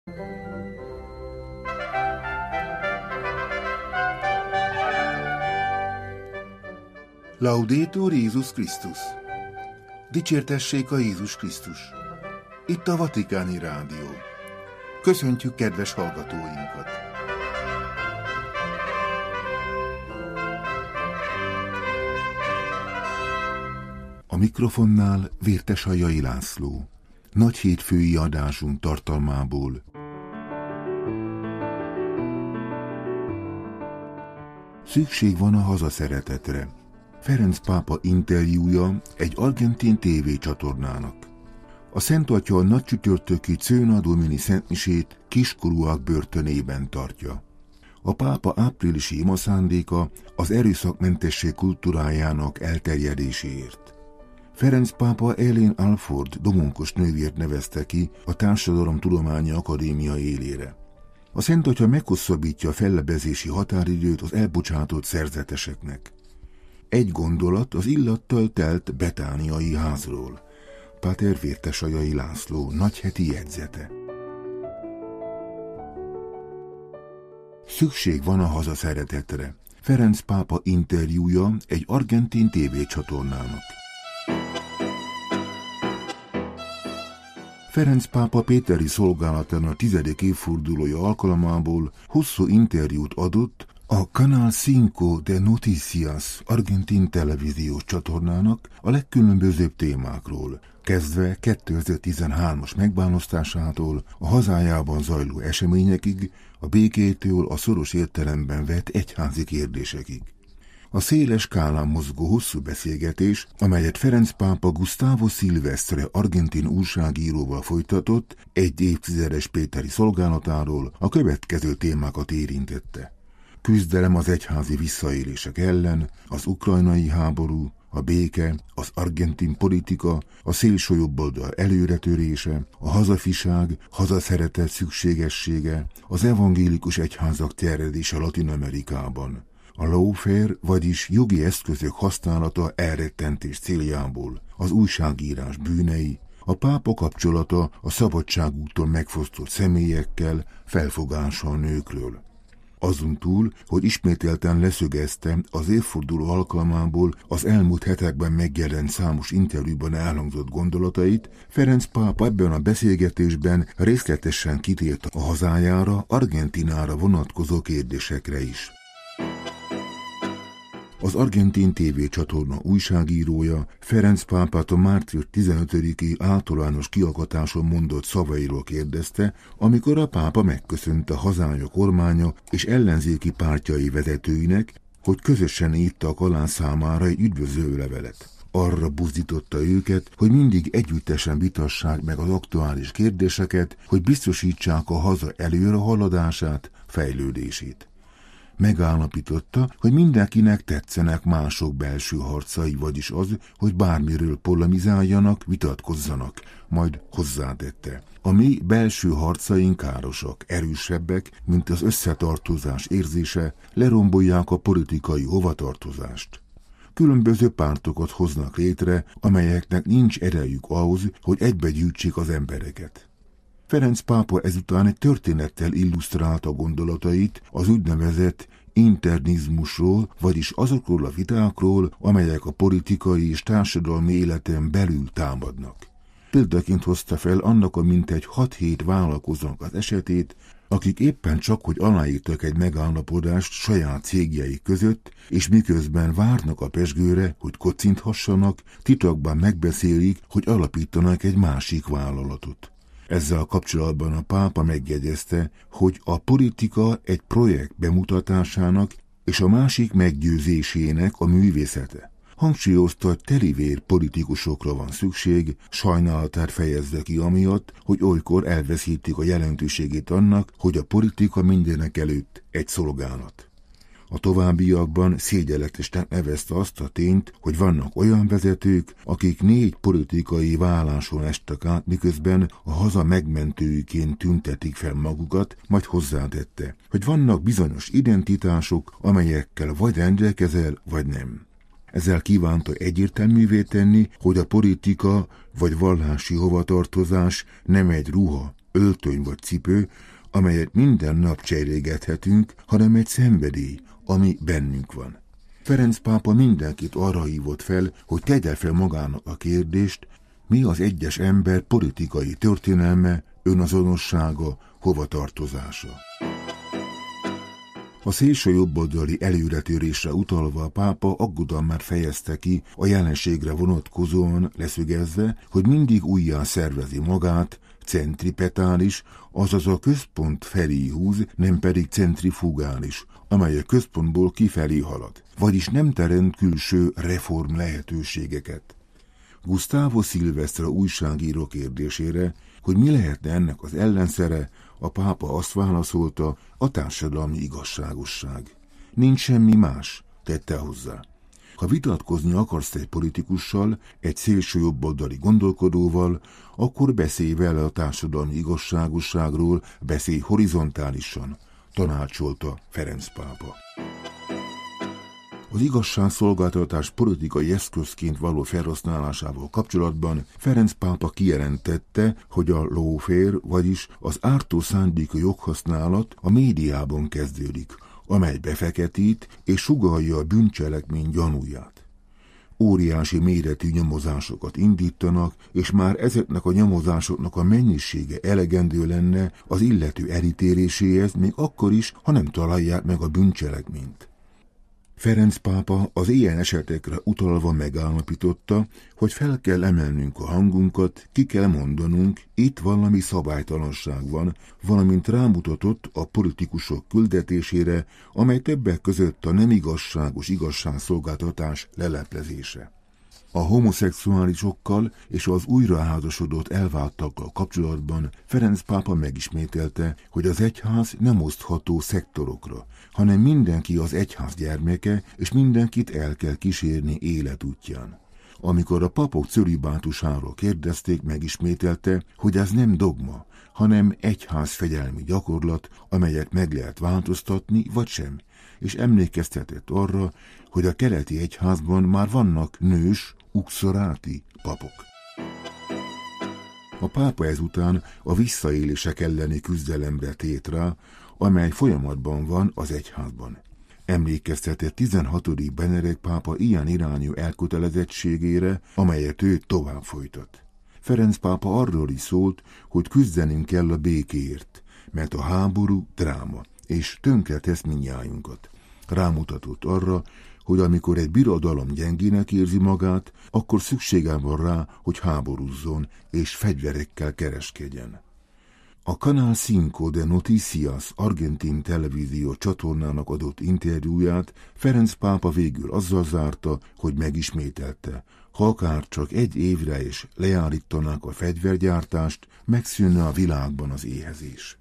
Laudetur Jézus Krisztus! Dicsértessék a Jézus Krisztus! Itt a Vatikáni Rádió. Köszöntjük kedves hallgatóinkat! A mikrofonnál Vértesajai László. Nagy hétfői adásunk tartalmából. Szükség van a hazaszeretetre. Ferenc pápa interjúja egy argentin tévécsatornának. A Szent Atya a nagycsütörtöki Cöna Domini szentmisét kiskorúak börtönében tartja. A pápa áprilisi imaszándéka az erőszakmentesség kultúrájának elterjedéséért. Ferenc pápa Ellen Alford domonkos nővért nevezte ki a Társadalomtudományi Akadémia élére. A Szent Atya meghosszabbítja a fellebezési határidőt az elbocsátott szerzeteseknek. Egy gondolat az illattal telt betániai házról. Páter Vértesajai László nagyheti jegyzete. Szükség van a hazaszeretetre. Ferenc pápa interjúja egy argentin tévécsatornának. Ferenc pápa péteri szolgálatának 10. évfordulója alkalmából hosszú interjút adott a Canal 5 de Noticias argentin televíziós csatornának a legkülönbözőbb témákról, kezdve 2013-as megválasztásától a hazájában zajló eseményekig, a békétől a szoros értelemben vett egyházi kérdésekig. A széles skálán mozgó hosszú beszélgetés, amelyet Ferenc pápa Gustavo Silvestre argentin újságíróval folytatott egy évtizedes péteri szolgálatáról, a következő témákat érintette. Küzdelem az egyházi visszaélések ellen, az ukrajnai háború, a béke, az argentin politika, a szélsőjobboldal előretörése, a hazafiság, hazaszeretet szükségessége, az evangélikus egyházak terjedése Latin-Amerikában. A lawfare, vagyis jogi eszközök használata elrettentés céljából, az újságírás bűnei, a pápa kapcsolata a szabadságúton megfosztott személyekkel, felfogása a nőkről. Azon túl, hogy ismételten leszögezte az évforduló alkalmából az elmúlt hetekben megjelent számos interjúban elhangzott gondolatait, Ferenc pápa ebben a beszélgetésben részletesen kitért a hazájára, Argentinára vonatkozó kérdésekre is. Az argentin tévécsatorna újságírója Ferenc pápát a március 15-i általános kiallgatáson mondott szavairól kérdezte, amikor a pápa megköszönte hazája kormánya és ellenzéki pártjai vezetőinek, hogy közösen írtak alá számára egy üdvözlő levelet. Arra buzdította őket, hogy mindig együttesen vitassák meg az aktuális kérdéseket, hogy biztosítsák a haza előrehaladását, fejlődését. Megállapította, hogy mindenkinek tetszenek mások belső harcai, vagyis az, hogy bármiről polemizáljanak, vitatkozzanak, majd hozzátette. A mi belső harcaink károsak, erősebbek, mint az összetartozás érzése, lerombolják a politikai hovatartozást. Különböző pártokat hoznak létre, amelyeknek nincs erejük ahhoz, hogy egybegyűjtsék az embereket. Ferenc pápa ezután egy történettel illusztrálta gondolatait az úgynevezett internizmusról, vagyis azokról a vitákról, amelyek a politikai és társadalmi életen belül támadnak. Példaként hozta fel annak a mintegy 6-7 vállalkozónak az esetét, akik éppen csak, hogy aláírtak egy megállapodást saját cégjeik között, és miközben várnak a pezsgőre, hogy kocinthassanak, titokban megbeszélik, hogy alapítanak egy másik vállalatot. Ezzel kapcsolatban a pápa megjegyezte, hogy a politika egy projekt bemutatásának és a másik meggyőzésének a művészete. Hangsúlyozta, hogy telivér politikusokra van szükség, sajnálatát fejezze ki amiatt, hogy olykor elveszítik a jelentőségét annak, hogy a politika mindenek előtt egy szolgálat. A továbbiakban szégyenletesnek nevezte azt a tényt, hogy vannak olyan vezetők, akik 4 politikai válláson estek át, miközben a haza megmentőiként tüntetik fel magukat, majd hozzátette, hogy vannak bizonyos identitások, amelyekkel vagy rendelkezel, vagy nem. Ezzel kívánta egyértelművé tenni, hogy a politika vagy vallási hovatartozás nem egy ruha, öltöny vagy cipő, amelyet minden nap cserégethetünk, hanem egy szenvedély, ami bennünk van. Ferenc pápa mindenkit arra hívott fel, hogy tegye fel magának a kérdést, mi az egyes ember politikai történelme, önazonossága, hovatartozása. A szélső jobboldali előretörésre utalva a pápa aggodalmát fejezte ki a jelenségre vonatkozóan, leszögezve, hogy mindig újjá szervezi magát, centripetális, azaz a központ felé húz, nem pedig centrifugális, amely a központból kifelé halad, vagyis nem teremt külső reform lehetőségeket. Gustavo Silvestre újságíró kérdésére, hogy mi lehetne ennek az ellenszere, a pápa azt válaszolta, a társadalmi igazságosság. Nincs semmi más, tette hozzá. Ha vitatkozni akarsz egy politikussal, egy szélső jobboldali gondolkodóval, akkor beszélj vele a társadalmi igazságosságról, beszélj horizontálisan, tanácsolta Ferenc pápa. Az igazságszolgáltatás politikai eszközként való felhasználásával kapcsolatban Ferenc pápa kijelentette, hogy a lawfare, vagyis az ártó szándékú joghasználat a médiában kezdődik, amely befeketít és sugallja a bűncselekmény gyanúját. Óriási méretű nyomozásokat indítanak, és már ezeknek a nyomozásoknak a mennyisége elegendő lenne az illető elítéléséhez, még akkor is, ha nem találják meg a bűncselekményt. Ferenc pápa az ilyen esetekre utalva megállapította, hogy fel kell emelnünk a hangunkat, ki kell mondanunk, itt valami szabálytalanság van, valamint rámutatott a politikusok küldetésére, amely többek között a nem igazságos igazságszolgáltatás leleplezése. A homoszexuálisokkal és az újraházasodott elváltakkal kapcsolatban Ferenc pápa megismételte, hogy az egyház nem osztható szektorokra, hanem mindenki az egyház gyermeke, és mindenkit el kell kísérni életútján. Amikor a papok cölibátusáról kérdezték, megismételte, hogy ez nem dogma, hanem egyházfegyelmi gyakorlat, amelyet meg lehet változtatni, vagy sem, és emlékeztetett arra, hogy a keleti egyházban már vannak nős, uxoráti papok. A pápa ezután a visszaélések elleni küzdelemre tért rá, amely folyamatban van az egyházban. Emlékeztetett 16. Benedek pápa ilyen irányú elkötelezettségére, amelyet ő tovább folytat. Ferenc pápa arról is szólt, hogy küzdenünk kell a békéért, mert a háború dráma, és tönkretesz mindnyájunkat. Rámutatott arra, hogy amikor egy birodalom gyengének érzi magát, akkor szüksége van rá, hogy háborúzzon és fegyverekkel kereskedjen. A Canal 5 de Noticias argentin televízió csatornának adott interjúját Ferenc pápa végül azzal zárta, hogy megismételte, ha akár csak egy évre is leállítanák a fegyvergyártást, megszűnne a világban az éhezés.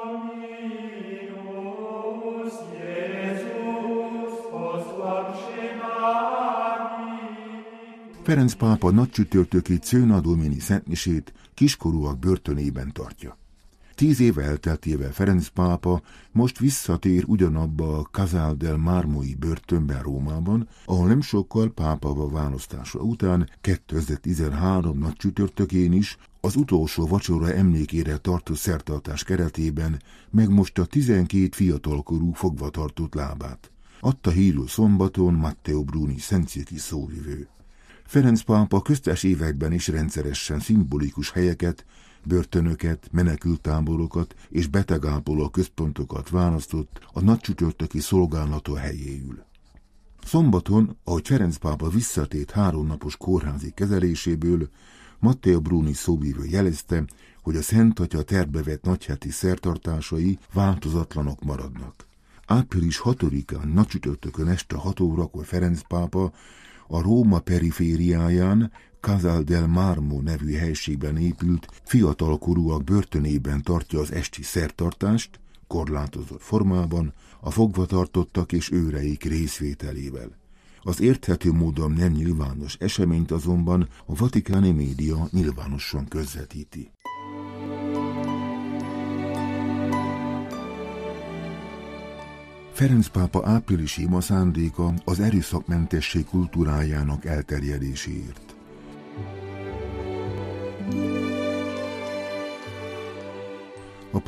Ferenc pápa nagycsütörtöki Cöna Domini szentmisét kiskorúak börtönében tartja. 10 év elteltével Ferenc pápa most visszatér ugyanabba a Casal del Marmoi börtönben Rómában, ahol nem sokkal pápava választása után 2013 nagycsütörtökén is az utolsó vacsora emlékére tartó szertartás keretében megmosta 12 fiatalkorú fogvatartott lábát. Adta hírül szombaton Matteo Bruni szentszéki szóvivő. Ferenc pápa köztes években is rendszeresen szimbolikus helyeket, börtönöket, menekülttáborokat és betegápoló központokat választott a nagycsütörtöki szolgálata helyéül. Szombaton, ahogy Ferenc pápa visszatért 3 napos kórházi kezeléséből, Matteo Bruni szóvivő jelezte, hogy a Szent Atya tervbe nagyheti szertartásai változatlanok maradnak. Április 6-án nagycsütörtökön este 6 órakor Ferenc pápa a Róma perifériáján, Casal del Marmo nevű helységben épült fiatalkorúak börtönében tartja az esti szertartást, korlátozott formában, a fogvatartottak és őreik részvételével. Az érthető módon nem nyilvános eseményt azonban a vatikáni média nyilvánosan közvetíti. Ferenc pápa áprilisi ima szándéka az erőszakmentesség kultúrájának elterjedéséért.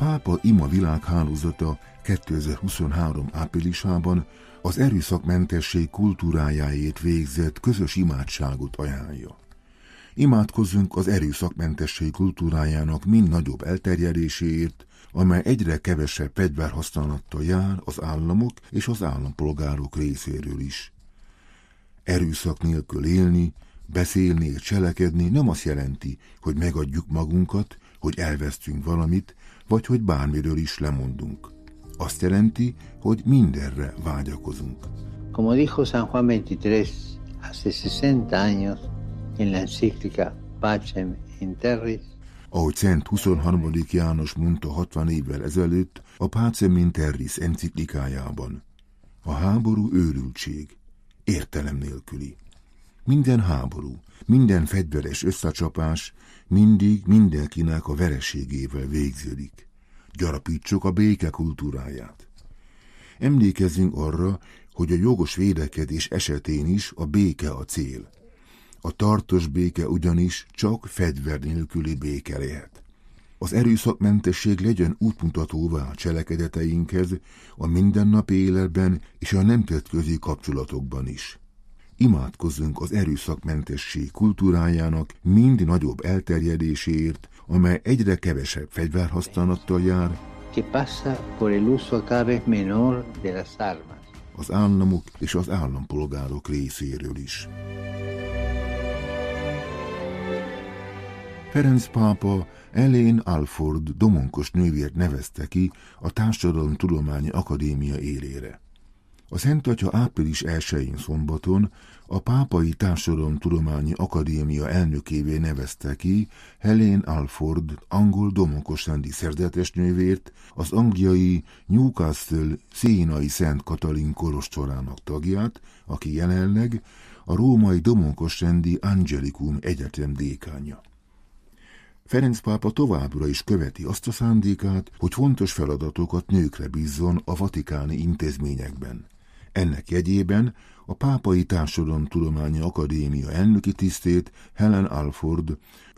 pápa ima világhálózata 2023 áprilisában az erőszakmentesség kultúrájáért végzett közös imádságot ajánlja. Imádkozzunk az erőszakmentesség kultúrájának mind nagyobb elterjedéséért, amely egyre kevesebb fegyverhasználattal jár az államok és az állampolgárok részéről is. Erőszak nélkül élni, beszélni és cselekedni nem azt jelenti, hogy megadjuk magunkat, hogy elvesztünk valamit, vagy hogy bármiről is lemondunk. Azt jelenti, hogy mindenre vágyakozunk. Como dijo San Juan 23 hace 60 años en la encíclica Pacem in Terris, ahogy Szent 23. János mondta 60 évvel ezelőtt a Pacem in Terris enciklikájában: a háború őrültség, értelem nélküli. Minden háború, minden fegyveres összecsapás mindig mindenkinek a vereségével végződik. Gyarapítsuk a béke kultúráját. Emlékezzünk arra, hogy a jogos védekezés esetén is a béke a cél. A tartós béke ugyanis csak fegyver nélküli béke lehet. Az erőszakmentesség legyen útmutatóvá a cselekedeteinkhez, a mindennapi életben és a nemzetközi kapcsolatokban is. Imádkozzunk az erőszakmentesség kultúrájának mind nagyobb elterjedéséért, amely egyre kevesebb fegyverhasználattal jár, az államok és az állampolgárok részéről is. Ferenc pápa Elaine Alford domonkos nővért nevezte ki a Társadalomtudományi Akadémia élére. A Szent Atya április 1-én szombaton a Pápai Társadalomtudományi Akadémia elnökévé nevezte ki Elaine Alford angol domonkosrendi szerzetesnővért, az angliai Newcastle Szénai Szent Katalin kolostorának tagját, aki jelenleg a római domonkosrendi Angelicum Egyetem dékánja. Ferenc pápa továbbra is követi azt a szándékát, hogy fontos feladatokat nőkre bízzon a vatikáni intézményekben. Ennek jegyében a Pápai Társadalomtudományi Akadémia elnöki tisztét Helen Alford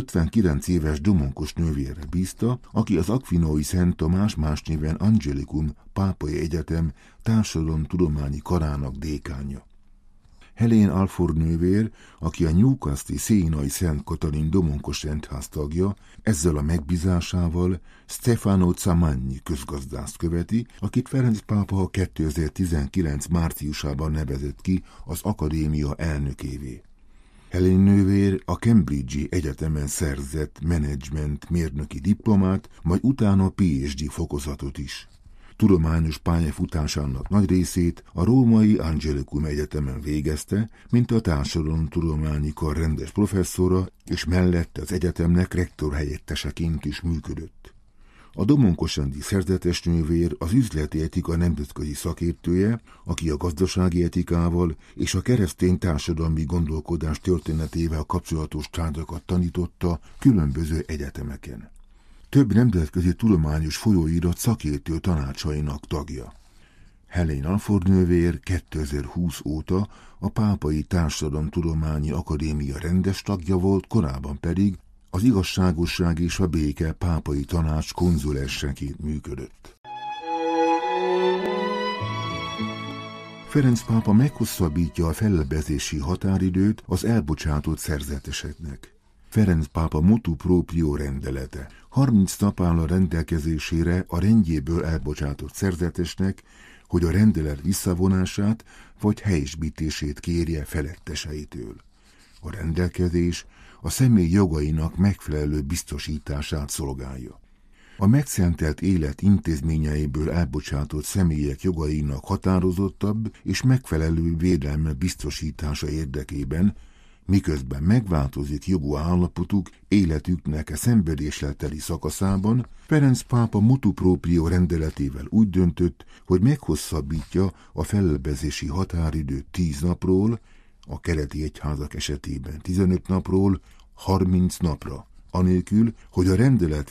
59 éves domonkos nővérre bízta, aki az Aquinói Szent Tamás, más néven Angelicum Pápai Egyetem társadalomtudományi karának dékánja. Elaine Alford nővér, aki a Newcastle Szénai Szent Katalin domonkos rendház tagja, ezzel a megbízásával Stefano Zamagni közgazdászt követi, akit Ferenc pápa 2019 márciusában nevezett ki az akadémia elnökévé. Elaine nővér a Cambridge-i egyetemen szerzett menedzsment mérnöki diplomát, majd utána PhD fokozatot is. Tudományos pályafutásának nagy részét a római Angelicum Egyetemen végezte, mint a társadalomtudományi kar rendes professzora, és mellett az egyetemnek rektor helyetteseként is működött. A domonkosrendi szerzetesnővér az üzleti etika nemzetközi szakértője, aki a gazdasági etikával és a keresztény társadalmi gondolkodás történetével kapcsolatos tárgyakat tanította különböző egyetemeken. Több nemzetközi tudományos folyóirat szakértő tanácsainak tagja. Elaine Alford nővér 2020 óta a Pápai Társadalomtudományi Akadémia rendes tagja volt, korábban pedig az Igazságosság és a Béke Pápai Tanács konzulensseként működött. Ferenc pápa meghosszabbítja a fellebbezési határidőt az elbocsátott szerzeteseknek. Ferenc pápa motu proprio rendelete. 30 nap áll a rendelkezésére a rendjéből elbocsátott szerzetesnek, hogy a rendelet visszavonását vagy helyesbítését kérje feletteseitől. A rendelkezés a személy jogainak megfelelő biztosítását szolgálja. A megszentelt élet intézményeiből elbocsátott személyek jogainak határozottabb és megfelelő védelme biztosítása érdekében, miközben megváltozik jogú állapotuk életüknek a szenvedéssel teli szakaszában, Ferenc pápa motu proprio rendeletével úgy döntött, hogy meghosszabbítja a fellebbezési határidőt 10 napról, a keleti egyházak esetében 15 napról 30 napra, anélkül, hogy a rendelet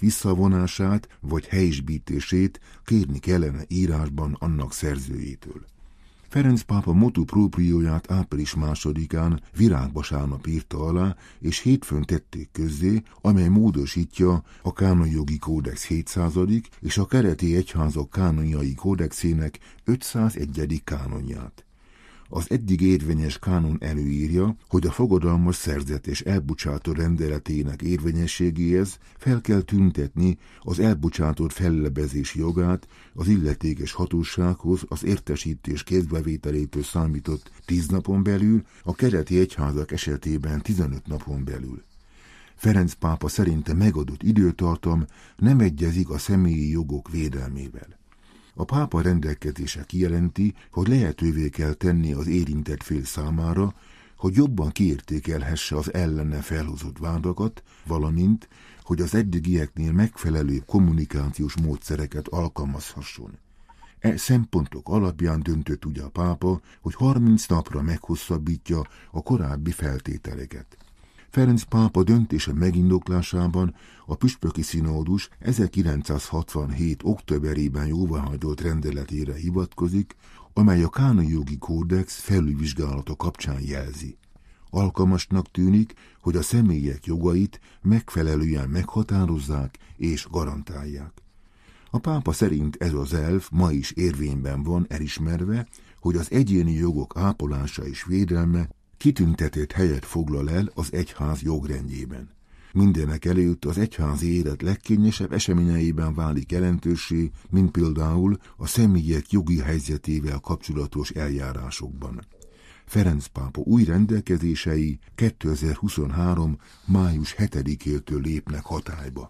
visszavonását vagy helyesbítését kérni kellene írásban annak szerzőjétől. Ferenc pápa motu proprióját április 2-án virágvasárnap írta alá, és hétfőn tették közzé, amely módosítja a kánonjogi kódex 700. és a kereti egyházak kánonjai kódexének 501. kánonját. Az eddig érvényes kánon előírja, hogy a fogadalmas szerzetes elbocsátó rendeletének érvényességéhez fel kell tüntetni az elbocsátott fellebezési jogát az illetékes hatósághoz az értesítés kézbevételétől számított 10 napon belül, a kereti egyházak esetében 15 napon belül. Ferenc pápa szerinte megadott időtartam nem egyezik a személyi jogok védelmével. A pápa rendelkezése kijelenti, hogy lehetővé kell tenni az érintett fél számára, hogy jobban kiértékelhesse az ellene felhozott vádakat, valamint, hogy az eddigieknél megfelelő kommunikációs módszereket alkalmazhasson. E szempontok alapján döntött ugye a pápa, hogy 30 napra meghosszabbítja a korábbi feltételeket. Ferenc pápa döntése megindoklásában a püspöki színódus 1967. októberében jóváhagyott rendeletére hivatkozik, amely a kánonjogi kódex felülvizsgálata kapcsán jelzi. Alkalmasnak tűnik, hogy a személyek jogait megfelelően meghatározzák és garantálják. A pápa szerint ez az elv ma is érvényben van, elismerve, hogy az egyéni jogok ápolása és védelme kitüntetett helyet foglal el az egyház jogrendjében. Mindenek előtt az egyházi élet legkényesebb eseményeiben válik jelentőssé, mint például a személyek jogi helyzetével kapcsolatos eljárásokban. Ferenc pápa új rendelkezései 2023. május 7-től lépnek hatályba.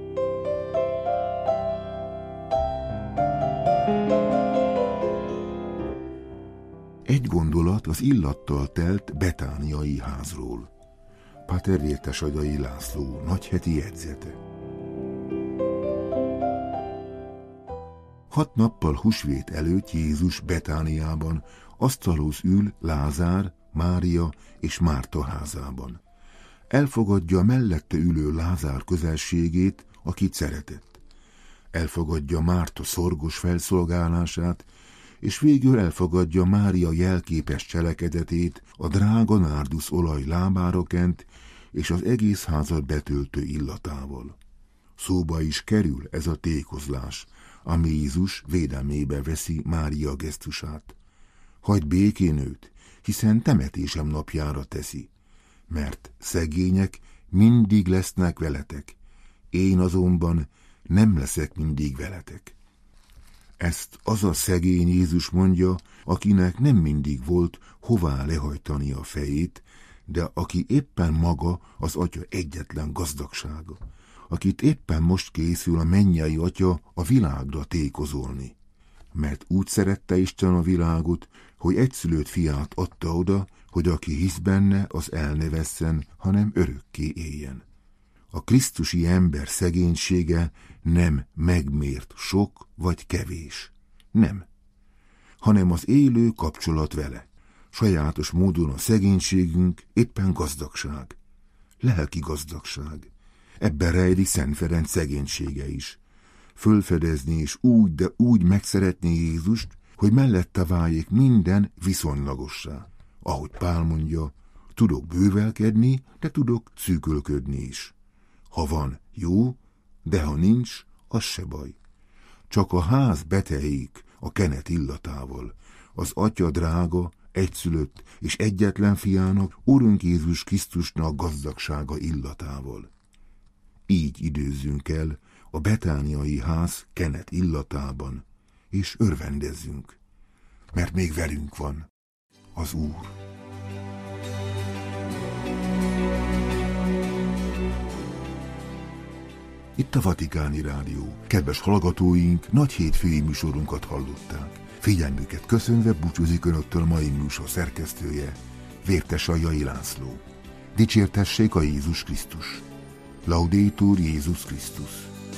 Egy gondolat az illattal telt betániai házról. Páter Vértesagyai László nagyheti jegyzete. 6 nappal húsvét előtt Jézus Betániában asztalhoz ül Lázár, Mária és Márta házában. Elfogadja mellette ülő Lázár közelségét, akit szeretett. Elfogadja Márta szorgos felszolgálását, és végül elfogadja Mária jelképes cselekedetét, a drága nárdusz olaj lábára kent, és az egész házat betöltő illatával. Szóba is kerül ez a tékozlás, ami Jézus védelmébe veszi Mária gesztusát. Hagyd békén őt, hiszen temetésem napjára teszi, mert szegények mindig lesznek veletek, én azonban nem leszek mindig veletek. Ezt az a szegény Jézus mondja, akinek nem mindig volt hová lehajtani a fejét, de aki éppen maga az Atya egyetlen gazdagsága, akit éppen most készül a mennyei Atya a világra tékozolni. Mert úgy szerette Isten a világot, hogy egyszülött fiát adta oda, hogy aki hisz benne, az el ne vesszen, hanem örökké éljen. A krisztusi ember szegénysége nem megmért sok vagy kevés. Nem. Hanem az élő kapcsolat vele. Sajátos módon a szegénységünk éppen gazdagság. Lelki gazdagság. Ebben rejlik Szent Ferenc szegénysége is. Fölfedezni és úgy, de úgy megszeretni Jézust, hogy mellette váljék minden viszonylagossá. Ahogy Pál mondja, tudok bővelkedni, de tudok szűkölködni is. Ha van, jó, de ha nincs, az se baj. Csak a ház beteljék a kenet illatával, az Atya drága, egyszülött és egyetlen fiának, Urunk Jézus Krisztusnak gazdagsága illatával. Így időzzünk el a betániai ház kenet illatában, és örvendezzünk, mert még velünk van az Úr. Itt a Vatikáni Rádió. Kedves hallgatóink, nagy hétfői műsorunkat hallották. Figyelmüket köszönve búcsúzik önöktől mai műsor szerkesztője, Vértesagyai László. Dicsértessék a Jézus Krisztus. Laudetur Jézus Krisztus.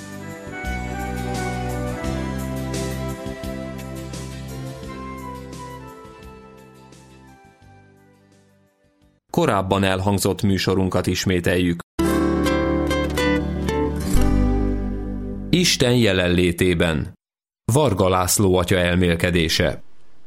Korábban elhangzott műsorunkat ismételjük. Isten jelenlétében. Varga László atya elmélkedése.